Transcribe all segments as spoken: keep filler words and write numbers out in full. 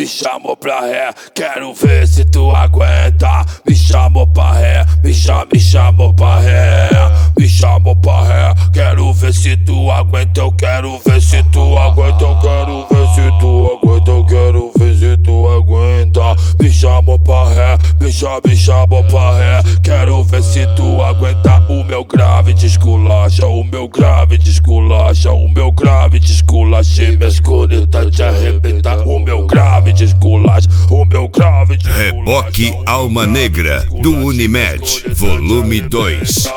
me chamou pra ré, quero ver se tu aguenta. Me chamou pra ré, me chama, me chamou pra ré, me chamou pra ré, quero ver se tu aguenta. Eu quero ver se tu aguenta, eu quero ver se tu aguenta, eu quero ver se tu aguenta. Me chamou pra ré, me chama, me chamou pra ré, quero ver se tu aguenta. O meu grave desculacha, o meu grave desculacha, o meu grave desculacha e minhas cornetas te arrebenta. O meu grave desculacha, o meu grave desculacha. Reboque Alma Negra do Unimed, volume dois.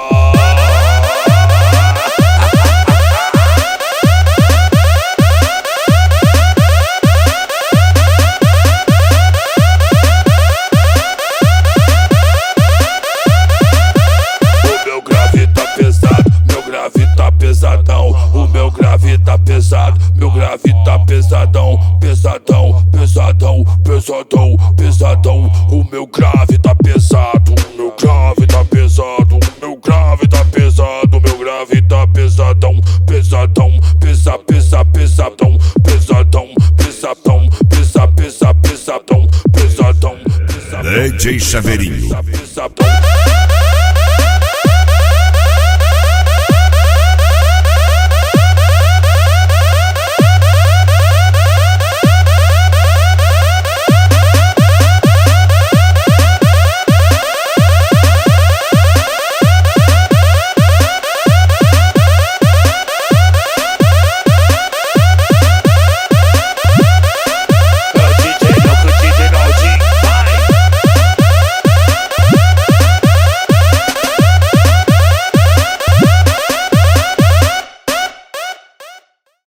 Pesadão, o meu grave tá pesado, meu grave tá pesadão, pesadão, pesadão, pesadão, pesadão. O meu grave tá pesado, o meu grave tá pesado, o meu grave tá pesado, o meu grave tá pesadão, pesadão, pesa, pesa, pesadão, pesadão, pesadão, pesa, pesa, pesadão, pesadão, pesadão. D J Chaveirinho. Pesadão.